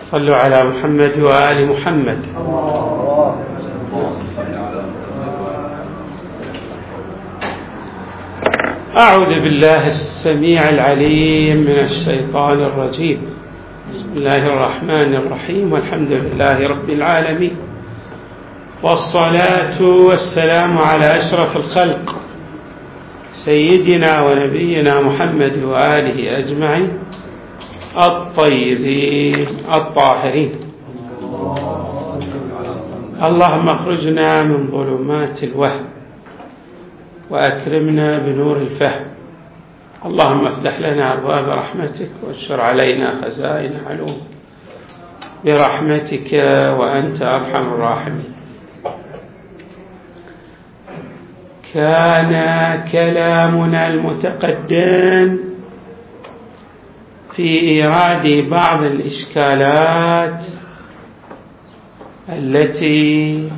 صلوا على محمد وآل محمد. أعوذ بالله السميع العليم من الشيطان الرجيم. بسم الله الرحمن الرحيم، والحمد لله رب العالمين، والصلاة والسلام على أشرف الخلق سيدنا ونبينا محمد وآله أجمعين الطيبين الطاهرين. اللهم اخرجنا من ظلمات الوهم وأكرمنا بنور الفهم. اللهم افتح لنا أبواب رحمتك واشر علينا خزائن علومك برحمتك وأنت أرحم الراحمين. كان كلامنا المتقدم في إيراد بعض الإشكالات التي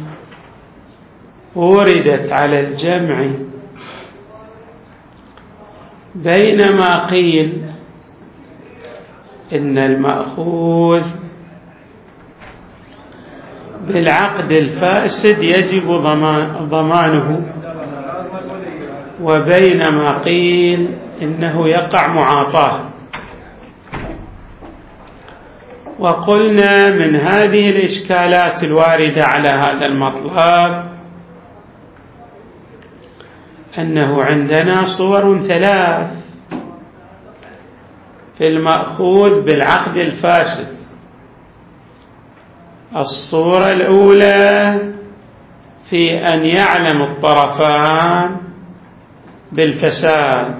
وردت على الجمع بين ما قيل إن المأخوذ بالعقد الفاسد يجب ضمانه، وبين ما قيل إنه يقع معاطاه. وقلنا من هذه الإشكالات الواردة على هذا المطلب أنه عندنا صور ثلاث في المأخوذ بالعقد الفاسد. الصورة الأولى في أن يعلم الطرفان بالفساد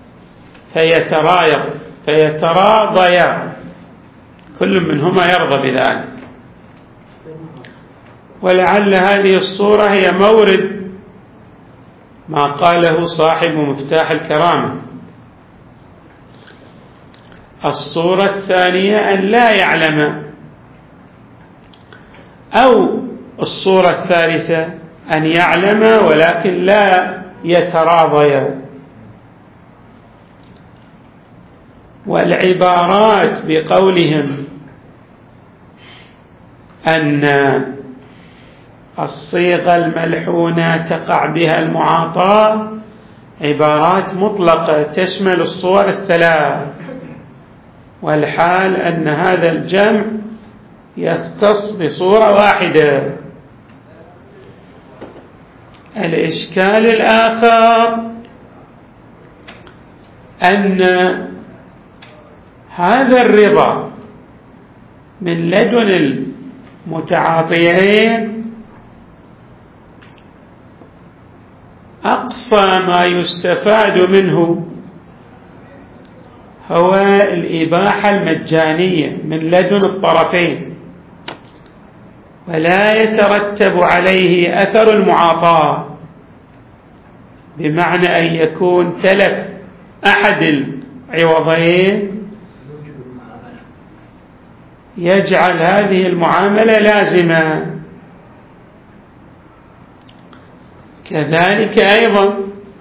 فيتراضيان، كل منهما يرضى بذلك، ولعل هذه الصورة هي مورد ما قاله صاحب مفتاح الكرامة. الصورة الثانية أن لا يعلم، أو الصورة الثالثة أن يعلم ولكن لا يتراضي. والعبارات بقولهم أن الصيغة الملحونة تقع بها المعاطاة عبارات مطلقة تشمل الصور الثلاث، والحال أن هذا الجمع يختص بصورة واحدة. الإشكال الآخر أن هذا الرضا من لدن المتعاطيين أقصى ما يستفاد منه هو الإباحة المجانية من لدن الطرفين، ولا يترتب عليه أثر المعاطاة، بمعنى أن يكون تلف أحد العوضين يجعل هذه المعاملة لازمة. كذلك أيضا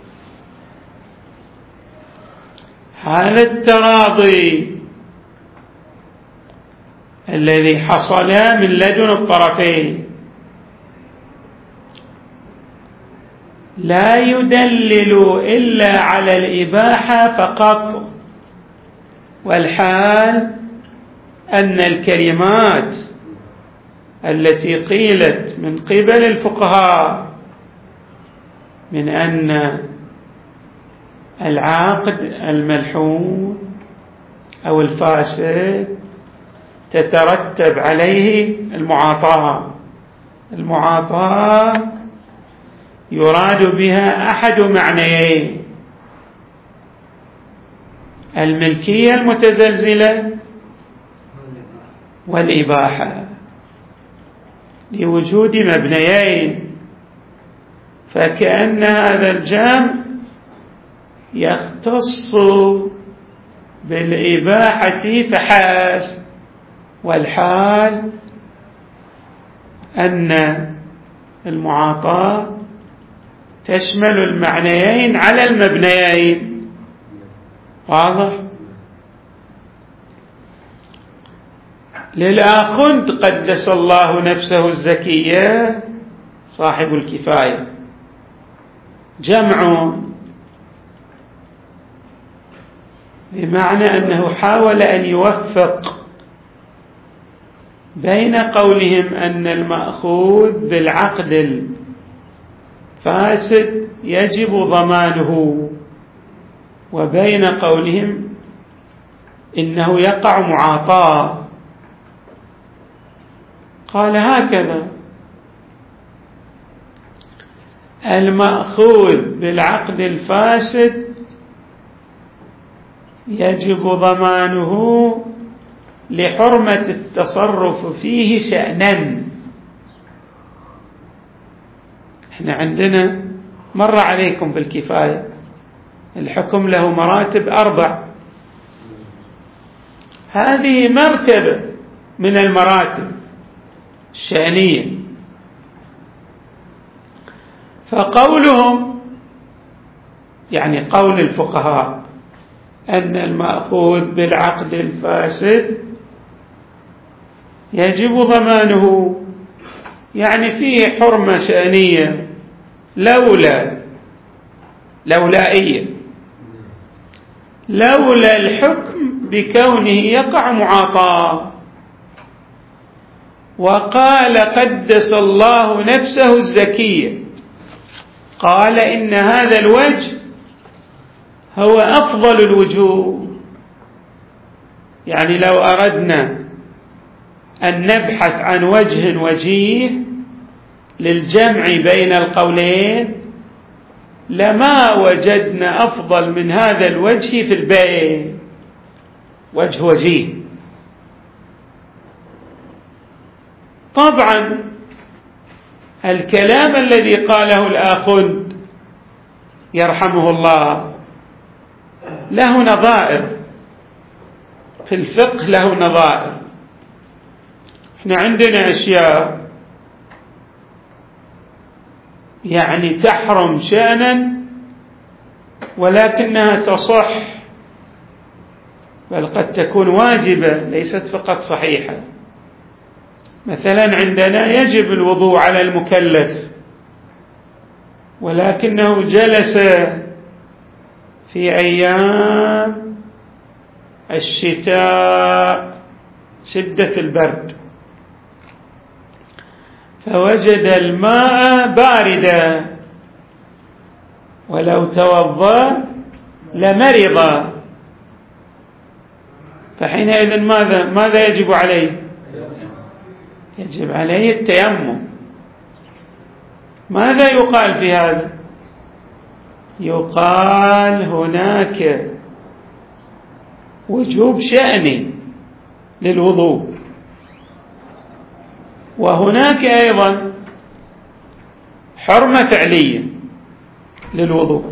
هذا التراضي الذي حصل من لدن الطرفين لا يدلل إلا على الإباحة فقط، والحال أن الكلمات التي قيلت من قبل الفقهاء من أن العقد الملحون أو الفاسد تترتب عليه المعاطاة يراد بها أحد معنيين: الملكية المتزلزلة والإباحة، لوجود مبنيين. فكأن هذا الجمع يختص بالإباحة فحسب، والحال أن المعاطاة تشمل المعنيين على المبنيين. واضح؟ للآخند قدس الله نفسه الزكية صاحب الكفاية جمع، بمعنى أنه حاول أن يوفق بين قولهم أن المأخوذ بالعقد الفاسد يجب ضمانه، وبين قولهم إنه يقع معاطاة. قال هكذا: المأخوذ بالعقد الفاسد يجب ضمانه لحرمة التصرف فيه شأنا. احنا عندنا مر عليكم بالكفاية الحكم له مراتب 4، هذه مرتبة من المراتب الشأنية. فقولهم يعني قول الفقهاء أن المأخوذ بالعقد الفاسد يجب ضمانه، يعني فيه حرمة شأنية لولائية، لولا الحكم بكونه يقع معاطاة. وقال قدس الله نفسه الزكية، قال إن هذا الوجه هو أفضل الوجوه. يعني لو أردنا أن نبحث عن وجيه للجمع بين القولين لما وجدنا أفضل من هذا الوجه في البيت، وجيه. طبعا الكلام الذي قاله الآخند يرحمه الله له نظائر في الفقه، له نظائر. احنا عندنا أشياء يعني تحرم شأنا ولكنها تصح، بل قد تكون واجبة ليست فقط صحيحة. مثلا عندنا يجب الوضوء على المكلف، ولكنه جلس في أيام الشتاء شدة البرد فوجد الماء باردا، ولو توضأ لمرض، فحينئذ ماذا يجب عليه؟ يجب عليه التيمم. ماذا يقال في هذا؟ يقال هناك وجوب شأني للوضوء، وهناك أيضا حرمة فعلية للوضوء،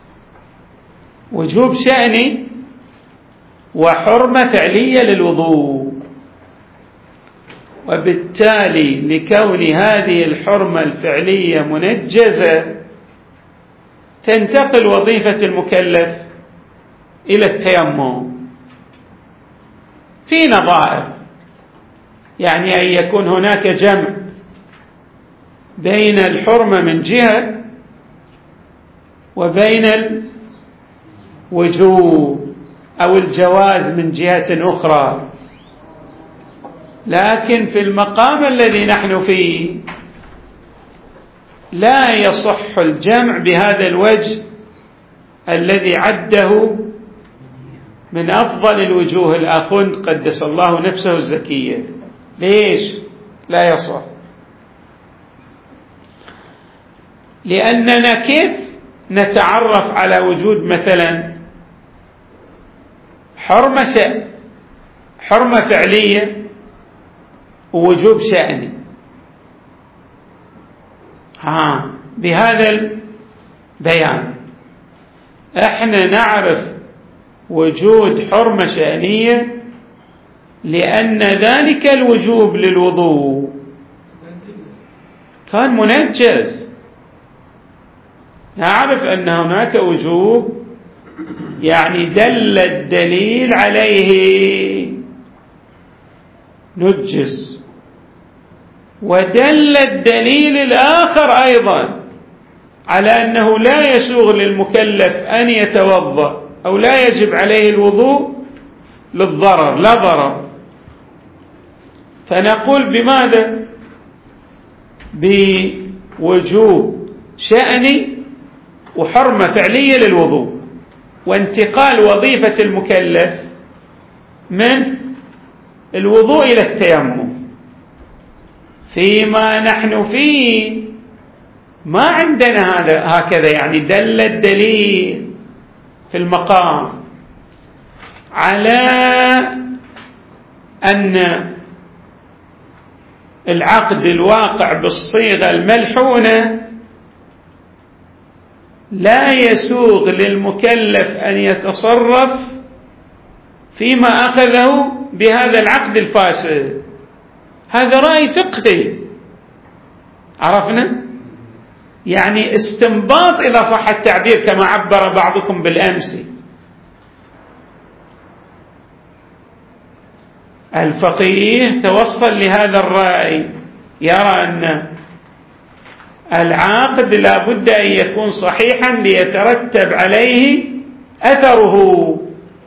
وجوب شأني وحرمة فعلية للوضوء. وبالتالي لكون هذه الحرمة الفعلية منجزة تنتقل وظيفة المكلف إلى التيمم في نظائر، يعني أن يكون هناك جمع بين الحرمة من جهة وبين الوجوب أو الجواز من جهة أخرى. لكن في المقام الذي نحن فيه لا يصح الجمع بهذا الوجه الذي عده من أفضل الوجوه الآخند قدس الله نفسه الزكية. ليش لا يصح؟ لأننا كيف نتعرف على وجود مثلا حرمة فعلية ووجوب شأني؟ بهذا البيان احنا نعرف وجود حرمة شأنية لأن ذلك الوجوب للوضوء كان منجز. نعرف أن هناك وجوب يعني دل الدليل عليه نجز. ودل الدليل الآخر أيضا على أنه لا يسوغ للمكلف أن يتوضأ أو لا يجب عليه الوضوء للضرر، لا ضرر. فنقول بماذا؟ بوجوب شأني وحرمة فعلية للوضوء، وانتقال وظيفة المكلف من الوضوء إلى التيمم. فيما نحن فيه ما عندنا هكذا، يعني دل الدليل في المقام على أن العقد الواقع بالصيغة الملحونة لا يسوغ للمكلف أن يتصرف فيما أخذه بهذا العقد الفاسد. هذا رأي فقهي، عرفنا؟ يعني استنباط إذا صح التعبير كما عبر بعضكم بالأمس. الفقيه توصل لهذا الرأي، يرى أن العقد لا بد أن يكون صحيحا ليترتب عليه أثره.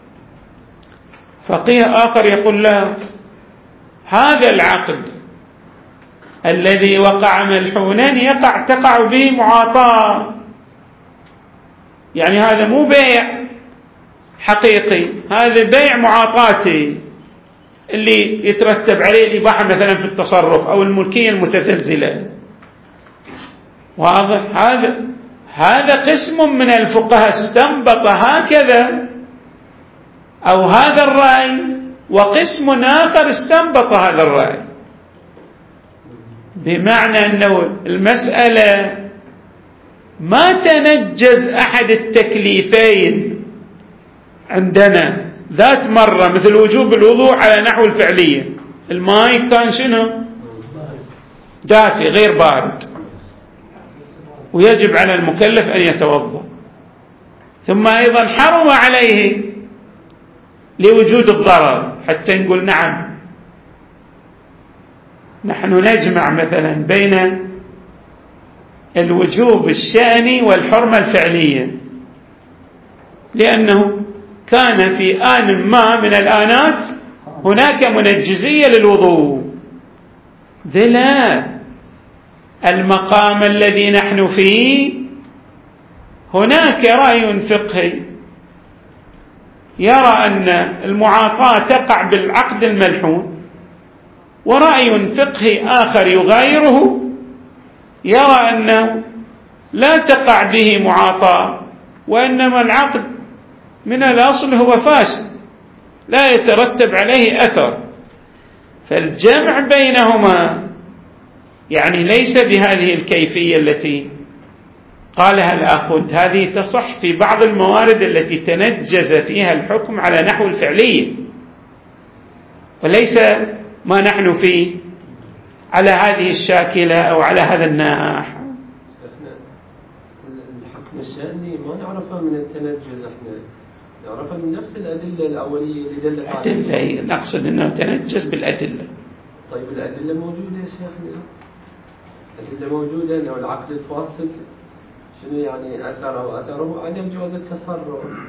فقيه آخر يقول لا، هذا العقد الذي وقع ملحونا تقع به معاطاة، يعني هذا مو بيع حقيقي، هذا بيع معاطاتي اللي يترتب عليه الإباحة مثلا في التصرف أو الملكية المتزلزلة. واضح؟ هذا قسم من الفقهاء استنبط هكذا أو هذا الرأي، وقسم آخر استنبط هذا الرأي، بمعنى أنه المسألة ما تنجز أحد التكليفين عندنا ذات مرة، مثل وجوب الوضوء على نحو الفعلية. الماء كان شنو؟ دافئ غير بارد، ويجب على المكلف أن يتوضأ. ثم أيضا حرم عليه لوجود الضرر، حتى نقول نعم نحن نجمع مثلا بين الوجوب الشأني والحرمة الفعلية، لأنه كان في آن ما من الآنات هناك منجزية للوضوء. لا، المقام الذي نحن فيه هناك رأي فقهي يرى أن المعاطاة تقع بالعقد الملحون، ورأي فقهي آخر يغايره يرى أنه لا تقع به معاطاة، وإنما العقد من الأصل هو فاسد لا يترتب عليه أثر. فالجمع بينهما يعني ليس بهذه الكيفية التي قالها الآخذ، هذه تصح في بعض الموارد التي تنجز فيها الحكم على نحو الفعلية، وليس ما نحن فيه على هذه الشاكلة أو على هذا الناح. الحكم الشأني ما نعرفه من التنجز، احنا نعرفه من نفس الأدلة الأولية اللي دلت عليها. نقصد أنه تنجز بالأدلة. طيب الأدلة موجودة يا شيخنا، الأدلة موجودة أنه العقد الفاسد شنو يعني أثره عدم جواز التصرف.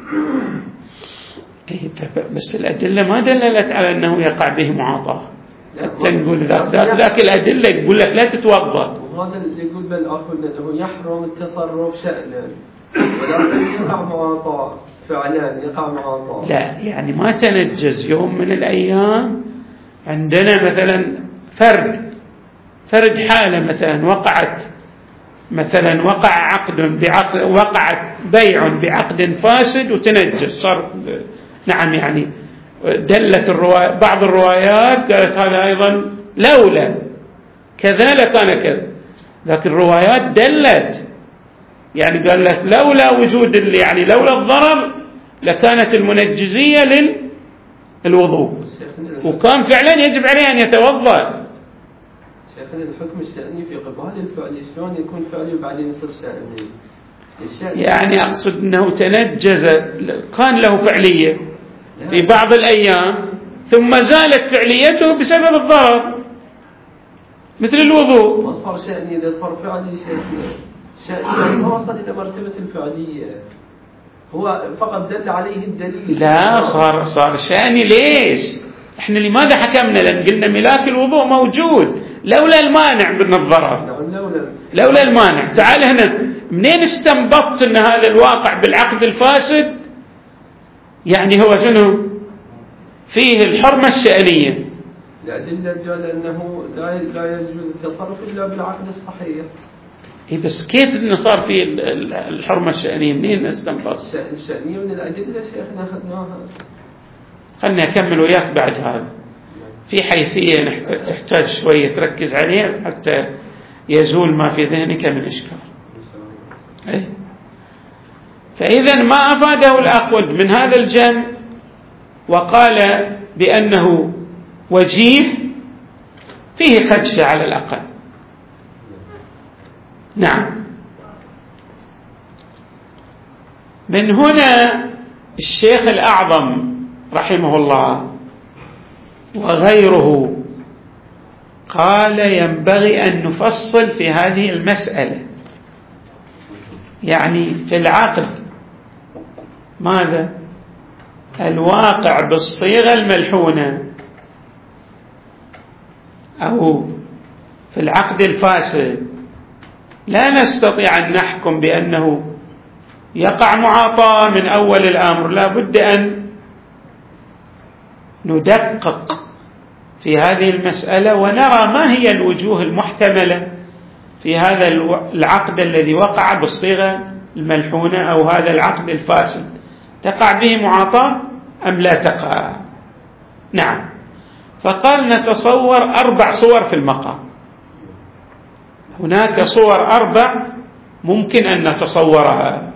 بس الأدلة ما دللت على أنه يقع به معاطاة. حتى نقول ذاك الأدلة يقول لك لا تتوضأ، وهذا اللي يقول بالآخر أنه يحرم التصرف شأنا، ولكن يقع معاطاة فعلا، يقع معاطاة. لا، يعني ما تنجز يوم من الأيام عندنا مثلا فرد حالة مثلا وقعت بيع بعقد فاسد وتنجز صار. نعم، يعني دلت بعض الروايات قالت هذا أيضا لولا كذا لكان كذا، لكن الروايات دلت يعني قالت لولا وجود يعني لولا الضرر لكانت المنجزية للوضوء، وكان فعلا يجب عليه أن يتوضأ. شيخنا الحكم الشأني في قبال الفعل شلون يكون فعلي وبعدين يصير شأني؟ يعني أقصد أنه تنجز، كان له فعلية في بعض الأيام ثم زالت فعليته بسبب الضرر، مثل الوضوء. ما صار شأني إذا صار فعلي شأني ما وصل إلى مرتبة الفعلية، هو فقط دل عليه الدليل. لا، صار شأني. ليش؟ احنا لماذا حكمنا؟ لأن قلنا ملاك الوضوء موجود لولا المانع من الضرر. لولا المانع. تعال هنا، منين استنبطت ان هذا الواقع بالعقد الفاسد يعني هو شنو؟ فيه الحرمة الشأنية. الأدلة تدل أنه لا يجوز التصرف إلا بالعقد الصحيح. بس كيف إنه صار فيه الحرمة الشأنية؟ منين استنبط؟ الشأنية من الأدلة شيخنا أخذناها. خلني أكمل وياك بعد هذا. في حيثية تحتاج شوية تركز عليها حتى يزول ما في ذهنك من إشكال. فإذا ما أفاده الأقود من هذا الجمع وقال بأنه وجيه فيه خدشة على الأقل. نعم. من هنا الشيخ الأعظم رحمه الله وغيره قال ينبغي أن نفصل في هذه المسألة، يعني في العقد ماذا؟ الواقع بالصيغة الملحونة أو في العقد الفاسد لا نستطيع أن نحكم بأنه يقع معاطاة من أول الأمر، لا بد أن ندقق في هذه المسألة ونرى ما هي الوجوه المحتملة في هذا العقد الذي وقع بالصيغة الملحونة أو هذا العقد الفاسد، تقع به معاطاة أم لا تقع؟ نعم. فقال نتصور 4 صور في المقام. هناك صور 4 ممكن أن نتصورها.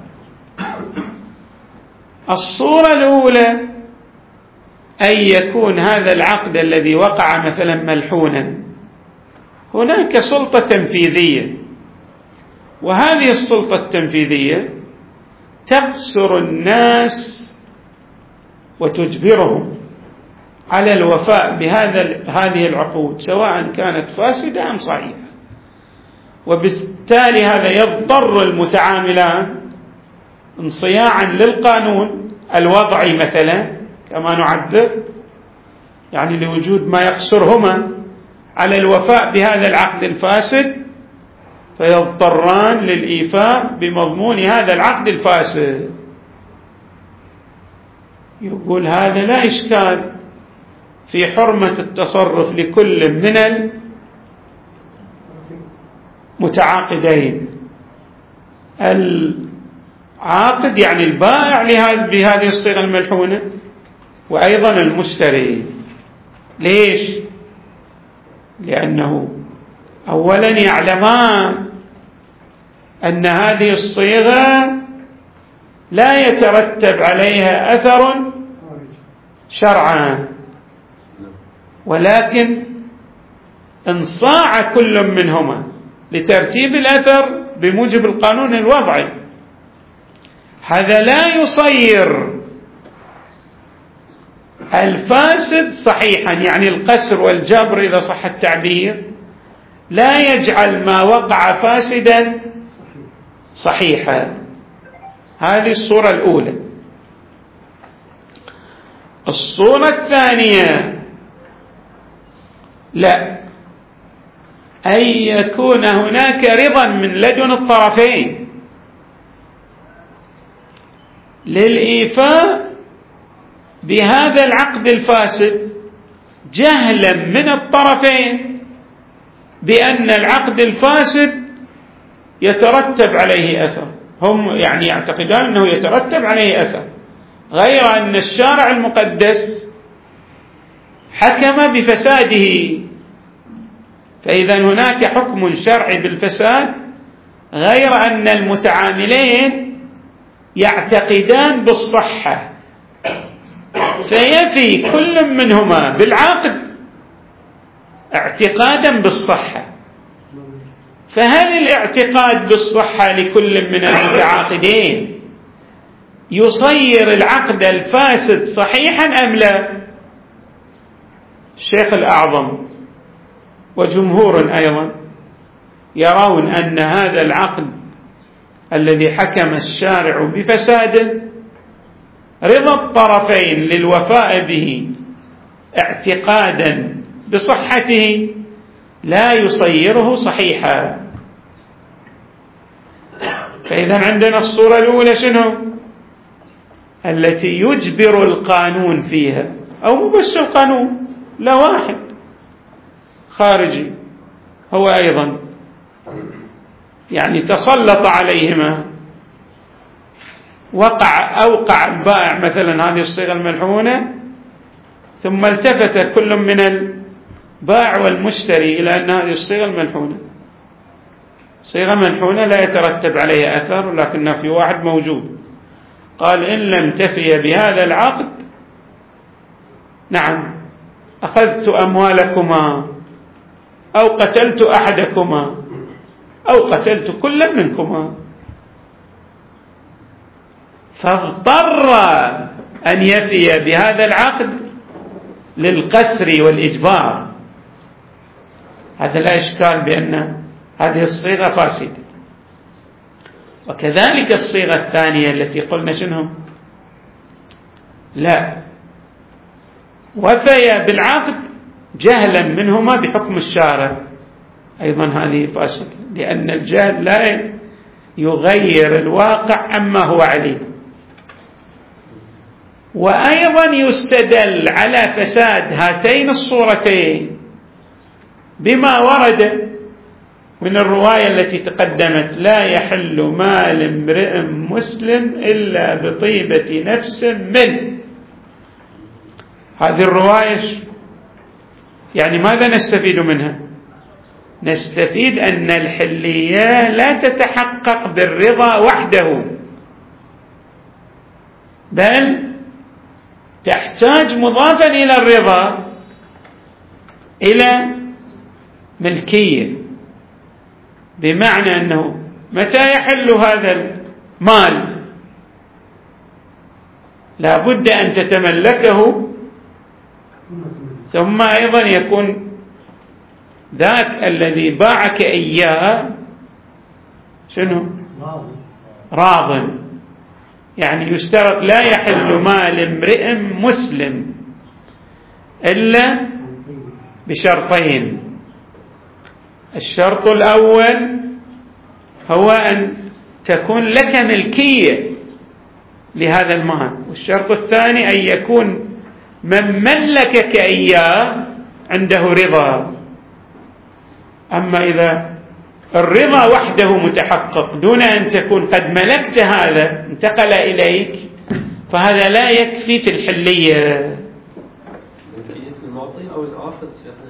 الصورة الأولى أن يكون هذا العقد الذي وقع مثلا ملحونا هناك سلطة تنفيذية، وهذه السلطة التنفيذية تقصر الناس وتجبرهم على الوفاء بهذه العقود سواء كانت فاسدة أم صحيحة، وبالتالي هذا يضطر المتعاملان انصياعا للقانون الوضعي مثلا كما نعبر، يعني لوجود ما يقصرهما على الوفاء بهذا العقد الفاسد، فيضطران للإيفاء بمضمون هذا العقد الفاسد. يقول هذا لا إشكال في حرمة التصرف لكل من المتعاقدين، العاقد يعني البائع بهذه الصيغة الملحونة وأيضا المشتري. ليش؟ لأنه أولا يعلمان أن هذه الصيغة لا يترتب عليها أثر شرعا، ولكن انصاع كل منهما لترتيب الأثر بموجب القانون الوضعي. هذا لا يصير الفاسد صحيحا، يعني القسر والجبر إذا صح التعبير لا يجعل ما وقع فاسدا صحيحا. هذه الصورة الأولى. الصورة الثانية لا، أن يكون هناك رضا من لدن الطرفين للإيفاء بهذا العقد الفاسد جهلا من الطرفين بأن العقد الفاسد يترتب عليه أثر. هم يعني يعتقدون أنه يترتب عليه أثر، غير أن الشارع المقدس حكم بفساده. فإذا هناك حكم شرعي بالفساد، غير أن المتعاملين يعتقدان بالصحة، فيفي كل منهما بالعقد اعتقادا بالصحة. فهل الاعتقاد بالصحة لكل من المتعاقدين يصير العقد الفاسد صحيحا أم لا؟ الشيخ الأعظم وجمهور أيضا يرون أن هذا العقد الذي حكم الشارع بفساده رضا الطرفين للوفاء به اعتقادا بصحته لا يصيره صحيحا. فإذا عندنا الصورة الأولى شنو؟ التي يجبر القانون فيها، أو مو بس القانون، لا واحد خارجي هو أيضا يعني تسلط عليهما، أوقع البائع مثلا هذه الصيغة الملحونة، ثم التفت كل من البائع والمشتري إلى أن هذه الصيغة الملحونة صيغة ملحونة لا يترتب عليها أثر، لكن في واحد موجود قال إن لم تفي بهذا العقد نعم أخذت أموالكما أو قتلت أحدكما أو قتلت كل منكما، فاضطر أن يفي بهذا العقد للقسر والإجبار. هذا لا إشكال بأن هذه الصيغة فاسدة. وكذلك الصيغة الثانية التي قلنا شنو؟ لا، وفي بالعقد جهلا منهما بحكم الشارع، أيضا هذه فاسدة، لأن الجهل لا يغير الواقع عما هو عليه. وأيضا يستدل على فساد هاتين الصورتين بما ورد من الرواية التي تقدمت: لا يحل مال امرئ مسلم إلا بطيبة نفس منه. هذه الرواية يعني ماذا نستفيد منها؟ نستفيد أن الحلية لا تتحقق بالرضا وحده، بل تحتاج مضافا إلى الرضا إلى ملكية، بمعنى أنه متى يحل هذا المال لا بد أن تتملكه، ثم أيضا يكون ذاك الذي باعك إياه شنو؟ راض. يعني يشترط لا يحل مال امرئ مسلم إلا بشرطين: الشرط الأول هو أن تكون لك ملكية لهذا المال، والشرط الثاني أن يكون من ملكك إياه عنده رضا. أما إذا الرضا وحده متحقق دون أن تكون قد ملكت هذا انتقل إليك، فهذا لا يكفي في الحلية. ملكية المعطي أو الآخذ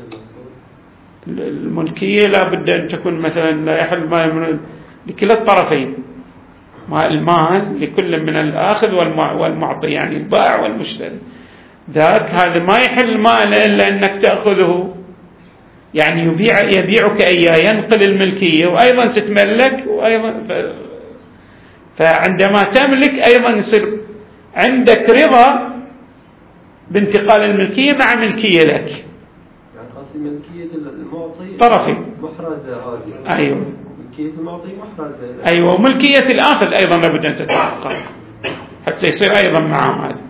الملكية لا بد أن تكون مثلا لا يحل مال لكلا الطرفين، المال لكل من الآخذ والمعطي، يعني البائع والمشتري. ذاك هذا ما يحل مال إلا أنك تأخذه، يعني يبيعك إياه، ينقل الملكية وأيضا تتملك، وأيضا فعندما تملك أيضا يصير عندك رضا بانتقال الملكية مع ملكية لك. يعني قصدي ملكية المعطي طرفي محرزة هذه. أيوة، ملكية المعطي محرزة. أيوة، وملكية الآخذ أيضا لابد أن تتحقق حتى يصير أيضا معه هذا.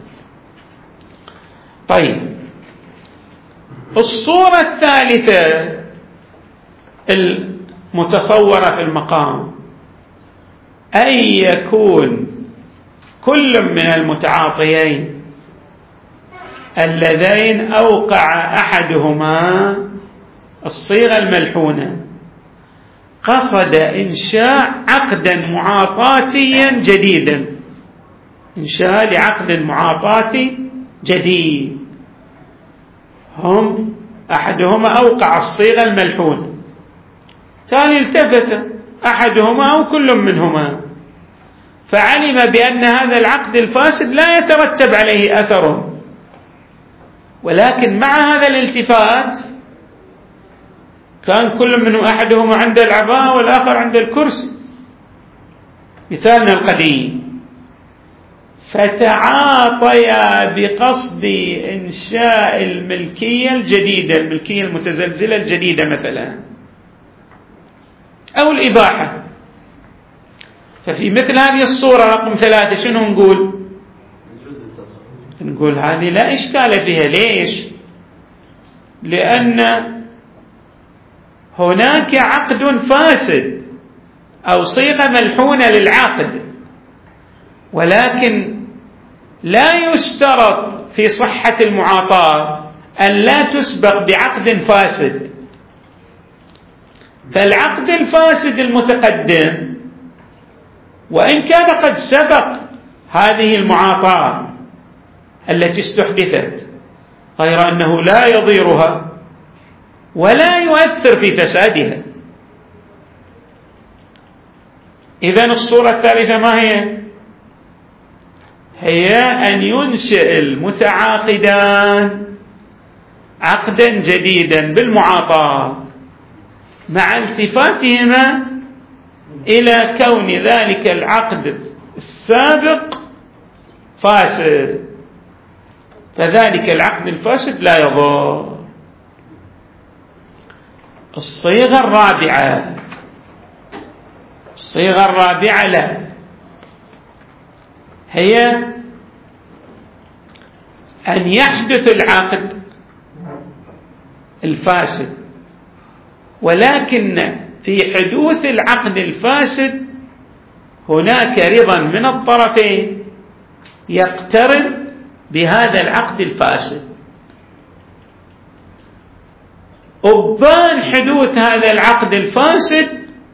طيب، الصورة الثالثة المتصورة في المقام أن يكون كل من المتعاطيين اللذين أوقع أحدهما الصيغة الملحونة قصد إنشاء عقدا معاطاتيا جديدا، إنشاء لعقد معاطاتي جديد، هم أحدهما أوقع الصيغة الملحونة، ثاني التفت أحدهما أو كل منهما فعلم بأن هذا العقد الفاسد لا يترتب عليه أثر، ولكن مع هذا الالتفات كان كل منهم أحدهما عند العباءة والآخر عند الكرسي، مثالنا القديم، فتعاطيا بقصد إنشاء الملكية الجديدة، الملكية المتزلزلة الجديدة مثلا، أو الإباحة. ففي مثل هذه الصورة رقم 3 شنو نقول هذه لا إشكال فيها. ليش؟ لأن هناك عقد فاسد أو صيغة ملحونة للعقد، ولكن لا يشترط في صحة المعاطاة أن لا تسبق بعقد فاسد. فالعقد الفاسد المتقدم وإن كان قد سبق هذه المعاطاة التي استحدثت، غير أنه لا يضيرها ولا يؤثر في فسادها. إذن الصورة الثالثة ما هي؟ هي أن ينشئ المتعاقدان عقدا جديدا بالمعاطاة مع التفاتهما إلى كون ذلك العقد السابق فاسد، فذلك العقد الفاسد لا يضر. الصيغة الرابعة لا، هي أن يحدث العقد الفاسد، ولكن في حدوث العقد الفاسد هناك رضا من الطرفين يقترن بهذا العقد الفاسد. أبان حدوث هذا العقد الفاسد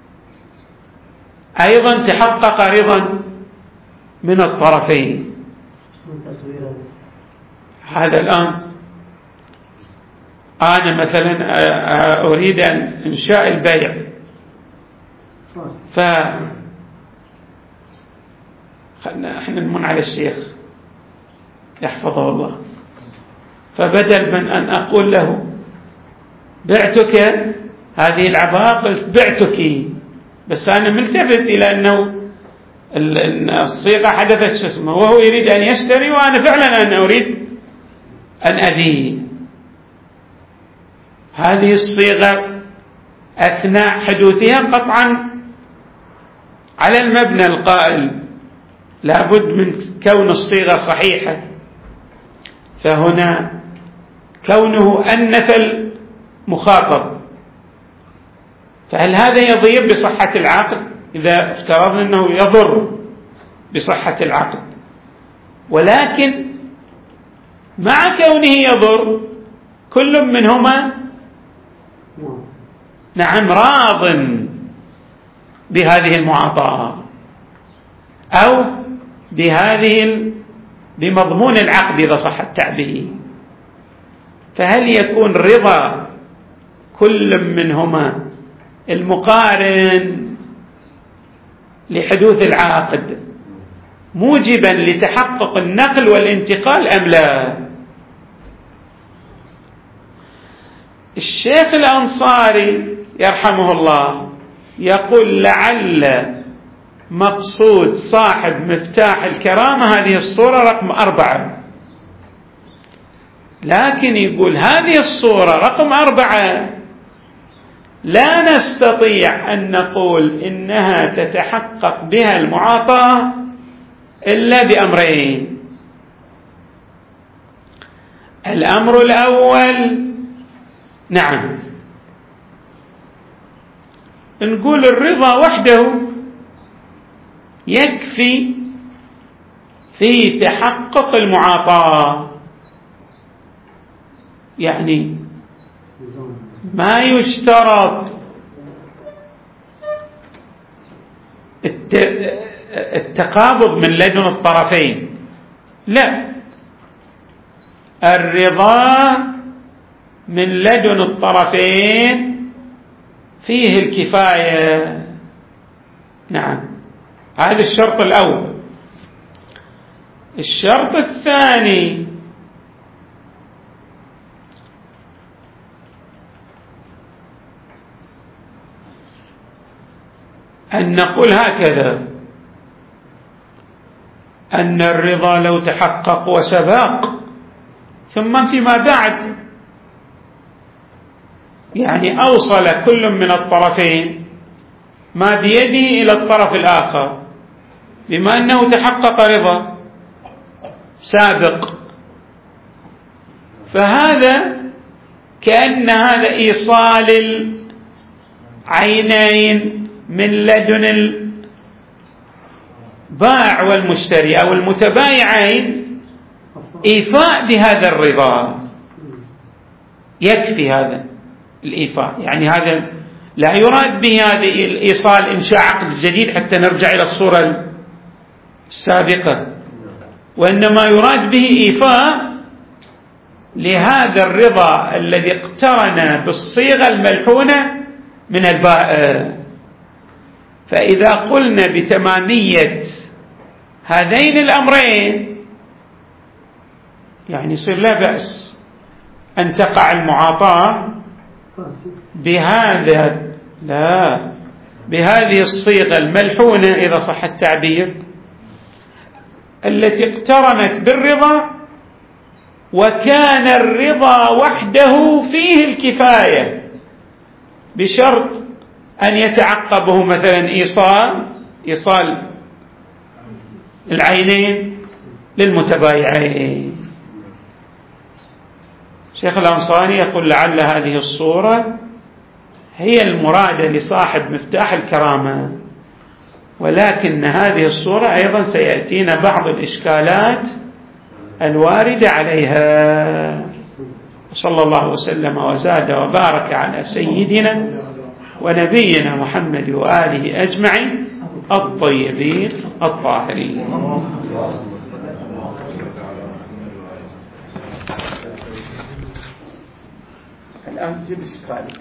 أيضا تحقق رضا من الطرفين. هذا الآن أنا مثلا أريد أن إنشاء البيع، احنا نمن على الشيخ يحفظه الله، فبدل من أن أقول له بعتك هذه العباءة قلت بعتك، بس أنا ملتفت إلى أنه الصيغة حدثت اسمه وهو يريد أن يشتري وأنا فعلا أنا أريد أن أبيع. هذه الصيغة أثناء حدوثها قطعا على المبنى القائل لابد من كون الصيغة صحيحة، فهنا كونه أنث المخاطب، فهل هذا يضير بصحة العقد؟ إذا افترضنا أنه يضر بصحة العقد، ولكن مع كونه يضر كل منهما نعم راض بهذه المعاطاة أو بمضمون العقد إذا صح التعبير. فهل يكون رضا كل منهما المقارن لحدوث العقد موجبا لتحقق النقل والانتقال أم لا؟ الشيخ الأنصاري يرحمه الله يقول لعل مقصود صاحب مفتاح الكرامة هذه الصورة رقم 4، لكن يقول هذه الصورة رقم 4 لا نستطيع أن نقول إنها تتحقق بها المعاطاة إلا بأمرين. الأمر الأول نعم نقول الرضا وحده يكفي في تحقق المعاطاة، يعني ما يشترط التقابض من لدن الطرفين، لا، الرضا من لدن الطرفين فيه الكفاية. نعم هذا الشرط الأول. الشرط الثاني أن نقول هكذا: أن الرضا لو تحقق وسبق ثم فيما بعد يعني أوصل كل من الطرفين ما بيده إلى الطرف الآخر، بما أنه تحقق رضا سابق، فهذا كأن هذا إيصال العينين من لدن البائع والمشتري أو المتبايعين إيفاء بهذا الرضا، يكفي هذا الإيفاء. يعني هذا لا يراد به هذا الإيصال إنشاء عقد جديد حتى نرجع إلى الصورة السابقة، وإنما يراد به إيفاء لهذا الرضا الذي اقترن بالصيغة الملحونة من البائع. فإذا قلنا بتمامية هذين الأمرين يعني يصير لا بأس أن تقع المعاطاة بهذه الصيغة الملحونة إذا صح التعبير التي اقترنت بالرضا، وكان الرضا وحده فيه الكفاية بشرط أن يتعقبه مثلا إيصال العينين للمتبايعين. شيخ الأنصاري يقول لعل هذه الصورة هي المرادة لصاحب مفتاح الكرامة، ولكن هذه الصورة أيضا سيأتينا بعض الإشكالات الواردة عليها. صلى الله وسلم وزاد وبارك على سيدنا ونبينا محمد وآله أجمعين الطيبين الطاهرين. الآن جيب الإشكال.